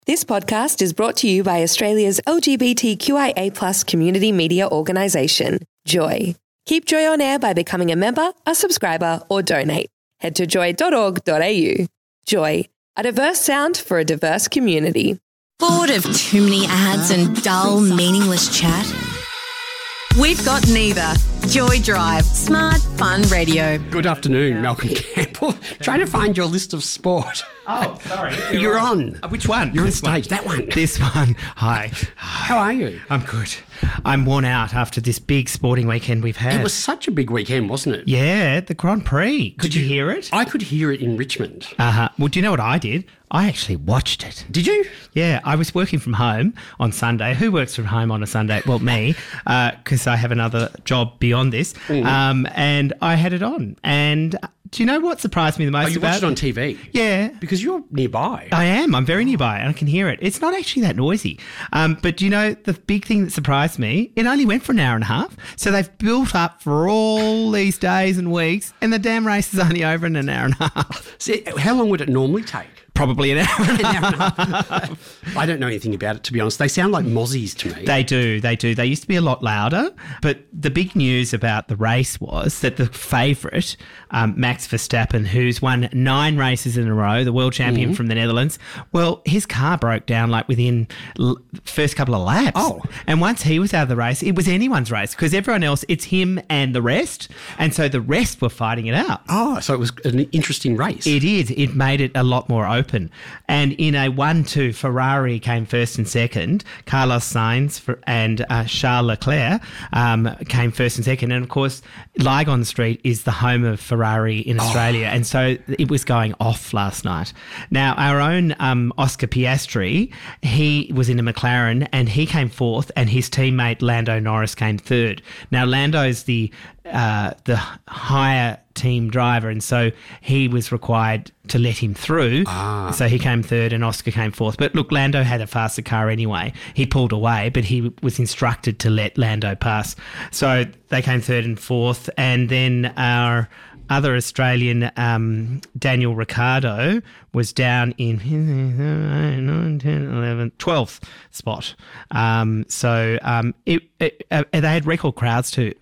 This podcast is brought to you by Australia's LGBTQIA+ community media organisation, Joy. Keep Joy on air by becoming a member, a subscriber, or donate. Head to joy.org.au. Joy, a diverse sound for a diverse community. Bored of too many ads and dull, meaningless chat? We've got neither. Joy Drive. Smart, fun radio. Good afternoon, Malcolm Campbell. Trying to find your list of sport. Oh, sorry. You're on. Which one? You're on stage. That one. This one. Hi. How are you? I'm good. I'm worn out after this big sporting weekend we've had. It was such a big weekend, wasn't it? Yeah, the Grand Prix. Could you hear it? I could hear it in Richmond. Well, do you know what I did? I actually watched it. Did you? Yeah, I was working from home on Sunday. Who works from home on a Sunday? Well, me, because I have another job beyond this. And I had it on. And do you know what surprised me the most you watched it on TV? Yeah. Because you're nearby. I am. I'm very nearby and I can hear it. It's not actually that noisy. But do you know the big thing that surprised me? It only went for an hour and a half. So they've built up for all these days and weeks and the damn race is only over in an hour and a half. See, how long would it normally take? Probably an hour and a half. I don't know anything about it, to be honest. They sound like mozzies to me. They do. They used to be a lot louder. But the big news about the race was that the favourite, Max Verstappen, who's won 9 races in a row, the world champion from the Netherlands, well, his car broke down like within the first couple of laps. Oh. And once he was out of the race, it was anyone's race because everyone else, it's him and the rest. And so the rest were fighting it out. Oh, so it was an interesting race. It is. It made it a lot more open. And in a 1-2, Ferrari came first and second. Carlos Sainz and Charles Leclerc came first and second. And, of course, Lygon Street is the home of Ferrari in Australia. And so it was going off last night. Now, our own Oscar Piastri, he was in a McLaren and he came fourth and his teammate Lando Norris came third. Now, Lando's the higher team driver and so he was required to let him through. So he came third and Oscar came fourth. But look, Lando had a faster car anyway. He pulled away, but he was instructed to let Lando pass. So they came third and fourth. And then our other Australian, Daniel Ricciardo, was down in 12th spot. They had record crowds too,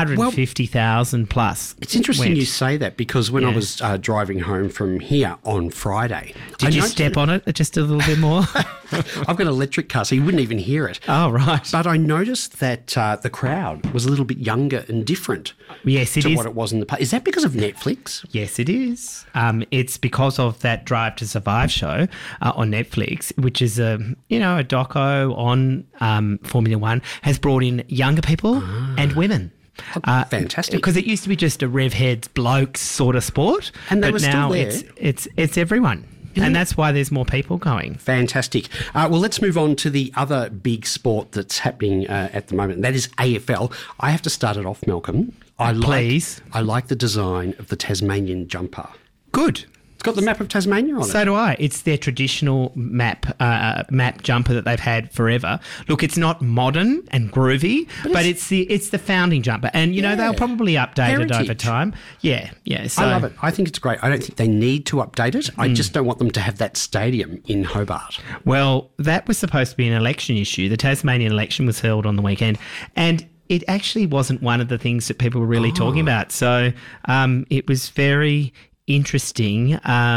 450,000 plus. It's interesting went. you say that because when I was driving home from here on Friday... Did you step on it just a little bit more? I've got an electric car, so you wouldn't even hear it. Oh, right. But I noticed that the crowd was a little bit younger and different Yes, it to is. what it was in the past. Is that because of Netflix? Yes, it is. It's because of that Drive to Survive show on Netflix, which is a doco on Formula One, has brought in younger people and women. Fantastic. Because it used to be just a rev heads blokes sort of sport, And they but were still now there. it's everyone. And that's why there's more people going. Fantastic. Well, let's move on to the other big sport that's happening at the moment. That is AFL. I have to start it off, Malcolm. Please. I like the design of the Tasmanian jumper. Good. It's got the map of Tasmania on it. So do I. It's their traditional map jumper that they've had forever. Look, it's not modern and groovy, but it's the founding jumper. And, they'll probably update it over Heritage. time. Yeah. So, I love it. I think it's great. I don't think they need to update it. I just don't want them to have that stadium in Hobart. Well, that was supposed to be an election issue. The Tasmanian election was held on the weekend. And it actually wasn't one of the things that people were really talking about. So it was very interesting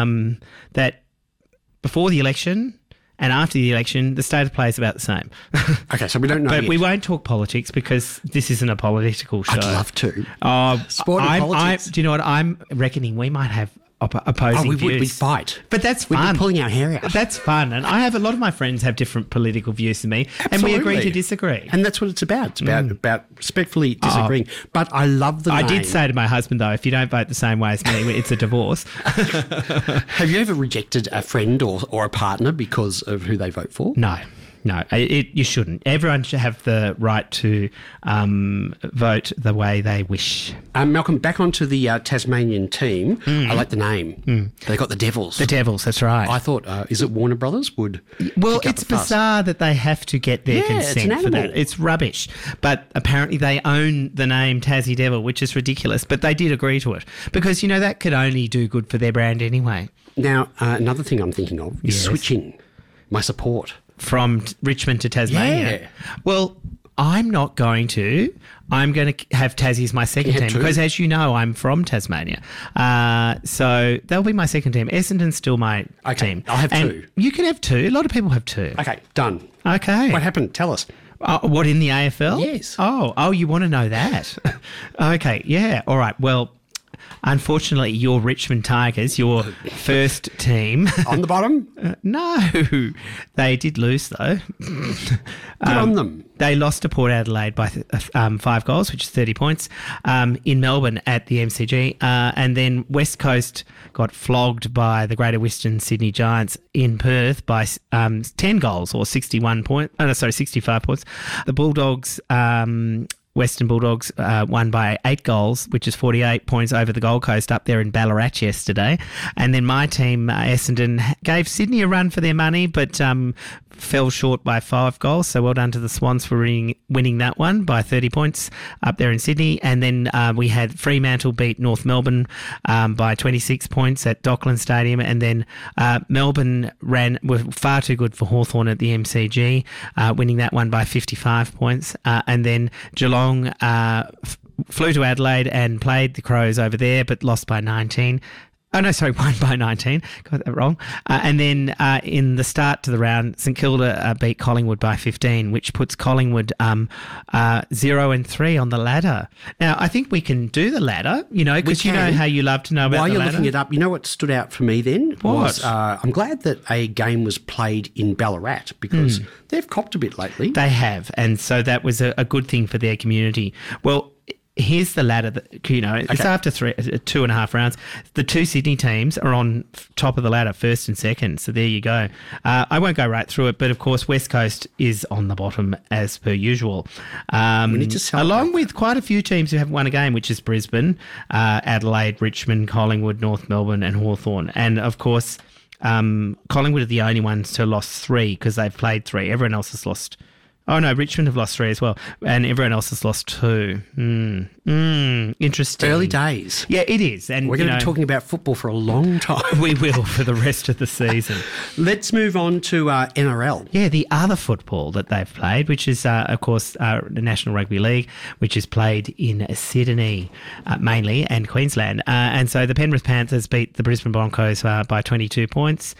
that before the election and after the election, the state of play is about the same. Okay, so we don't know But yet. we won't talk politics because this isn't a political show. I'd love to. Sport and politics. do you know what? I'm reckoning we might have opposing we views. would. We'd fight. But that's We'd fun. be pulling our hair out. That's fun. And I have a lot of my friends have different political views than me. And we agree to disagree. And that's what it's about. It's about respectfully disagreeing. But I love the name. I did say to my husband, though, if you don't vote the same way as me, it's a divorce. Have you ever rejected a friend or a partner because of who they vote for? No, you shouldn't. Everyone should have the right to vote the way they wish. Malcolm, back onto the Tasmanian team. I like the name. They got the Devils. The Devils, that's right. I thought, is it Warner Brothers would Well, pick up it's the fuss? bizarre that they have to get their Yeah, it's consent an for that. animal. It's rubbish. But apparently they own the name Tassie Devil, which is ridiculous. But they did agree to it because, that could only do good for their brand anyway. Now, another thing I'm thinking of is Yes. switching. my support. From Richmond to Tasmania. Yeah. Well, I'm not going to. I'm going to have Tassie as my second team because, as you know, I'm from Tasmania. So they'll be my second team. Essendon's still my team. I'll have two. You can have two. A lot of people have two. Okay, done. Okay. What happened? Tell us. What, in the AFL? Yes. Oh, you want to know that? Okay, yeah. All right. Well, unfortunately, your Richmond Tigers, your first team. On the bottom? No. They did lose, though. Good on them. They lost to Port Adelaide by 5 goals, which is 30 points, in Melbourne at the MCG. And then West Coast got flogged by the Greater Western Sydney Giants in Perth by 10 goals or 65 points. The Bulldogs... Western Bulldogs won by 8 goals, which is 48 points over the Gold Coast up there in Ballarat yesterday. And then my team, Essendon, gave Sydney a run for their money, but fell short by 5 goals. So well done to the Swans for winning that one by 30 points up there in Sydney. And then we had Fremantle beat North Melbourne by 26 points at Dockland Stadium. And then Melbourne were far too good for Hawthorn at the MCG, winning that one by 55 points. And then Geelong flew to Adelaide and played the Crows over there, but lost by 19. Oh, no, sorry, won by 19. Got that wrong. And then in the start to the round, St Kilda beat Collingwood by 15, which puts Collingwood 0-3 on the ladder. Now, I think we can do the ladder, because you know how you love to know about the ladder. While you're looking it up, you know what stood out for me then? What? I'm glad that a game was played in Ballarat because they've copped a bit lately. They have, and so that was a good thing for their community. Well, here's the ladder that, it's after 2.5 rounds. The 2 Sydney teams are on top of the ladder, first and second. So there you go. I won't go right through it, but of course, West Coast is on the bottom as per usual. We need to along with quite a few teams who haven't won a game, which is Brisbane, Adelaide, Richmond, Collingwood, North Melbourne, and Hawthorn. And of course, Collingwood are the only ones to have lost 3 because they've played 3. Everyone else has lost. Oh, no, Richmond have lost 3 as well, and everyone else has lost 2. Interesting. Early days. Yeah, it is. And we're going to be talking about football for a long time. We will for the rest of the season. Let's move on to NRL. Yeah, the other football that they've played, which is, of course, the National Rugby League, which is played in Sydney mainly and Queensland. And so the Penrith Panthers beat the Brisbane Broncos by 22 points,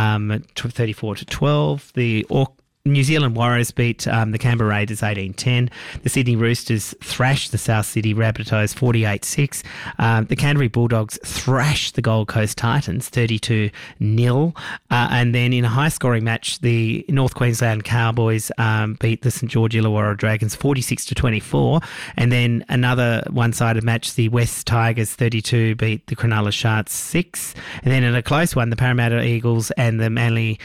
34-12. The New Zealand Warriors beat the Canberra Raiders 18-10. The Sydney Roosters thrashed the South Sydney Rabbitohs 48-6. The Canterbury Bulldogs thrashed the Gold Coast Titans 32-0. And then in a high-scoring match, the North Queensland Cowboys beat the St George Illawarra Dragons 46-24. And then another one-sided match, the West Tigers 32 beat the Cronulla Sharks 6. And then in a close one, the Parramatta Eagles and the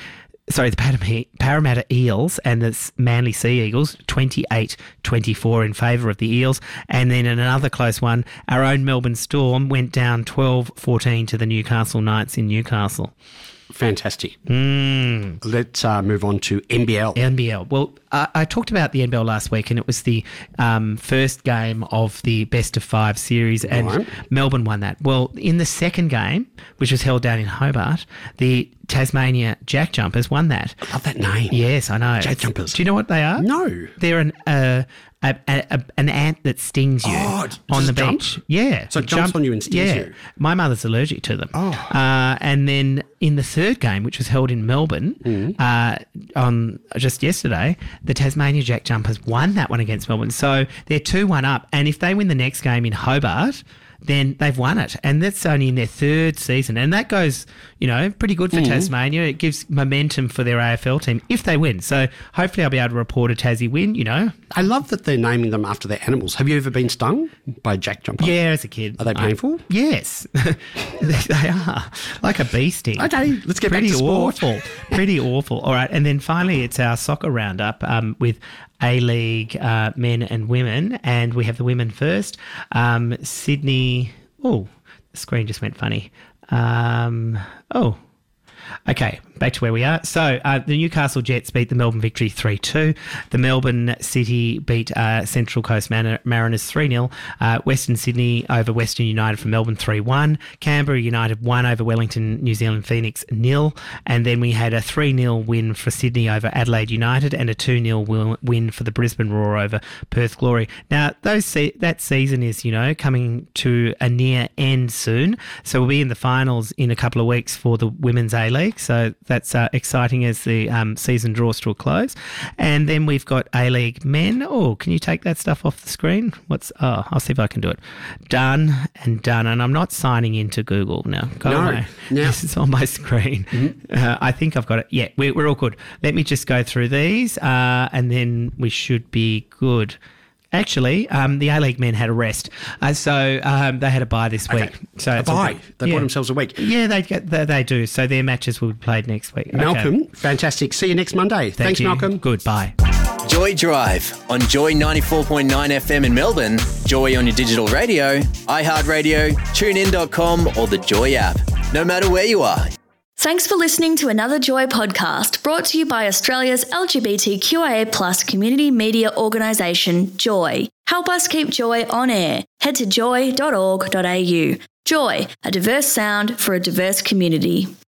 Parramatta Eels and the Manly Sea Eagles, 28-24 in favour of the Eels. And then in another close one, our own Melbourne Storm went down 12-14 to the Newcastle Knights in Newcastle. Fantastic. Let's move on to NBL. NBL. Well, I talked about the NBL last week, and it was the first game of the best of 5 series, and Melbourne won that. Well, in the second game, which was held down in Hobart, the Tasmania Jack Jumpers won that. I love that name. Yes, I know. Jack Jumpers. Do you know what they are? No. They're an ant that stings you on the beach. Yeah. So it jumps on you and stings you. My mother's allergic to them. And then in the third game, which was held in Melbourne on just yesterday, the Tasmania Jack Jumpers won that one against Melbourne. So they're 2-1 up. And if they win the next game in Hobart, then they've won it. And that's only in their 3rd season. And that goes, pretty good for Tasmania. It gives momentum for their AFL team if they win. So hopefully I'll be able to report a Tassie win, I love that they're naming them after their animals. Have you ever been stung by a Jack Jumper? Yeah, as a kid. Are they painful? Yes, they are. Like a bee sting. Okay, let's get back to sport. Awful. Pretty awful. All right, and then finally it's our soccer roundup with A-League men and women, and we have the women first. Sydney... Oh, the screen just went funny. Okay, back to where we are. So the Newcastle Jets beat the Melbourne Victory 3-2. The Melbourne City beat Central Coast Mariners 3-0. Western Sydney over Western United from Melbourne 3-1. Canberra United won over Wellington New Zealand Phoenix 0. And then we had a 3-0 win for Sydney over Adelaide United and a 2-0 win for the Brisbane Roar over Perth Glory. Now, that season is, coming to a near end soon. So we'll be in the finals in a couple of weeks for the Women's A-League. So that's exciting as the season draws to a close. And then we've got A-League men. Oh, can you take that stuff off the screen? I'll see if I can do it. Done. And I'm not signing into Google now. Go away. No. This is on my screen. Mm-hmm. I think I've got it. Yeah, we're all good. Let me just go through these and then we should be good. Actually, the A-League men had a rest, so they had a bye this week. Okay. So a bye? They bought themselves a week? Yeah, they do. So their matches will be played next week. Malcolm, fantastic. See you next Monday. Thanks, Malcolm. Goodbye. Joy Drive on Joy 94.9 FM in Melbourne, Joy on your digital radio, iHeartRadio, TuneIn.com or the Joy app. No matter where you are. Thanks for listening to another Joy podcast brought to you by Australia's LGBTQIA+ community media organisation, Joy. Help us keep Joy on air. Head to joy.org.au. Joy, a diverse sound for a diverse community.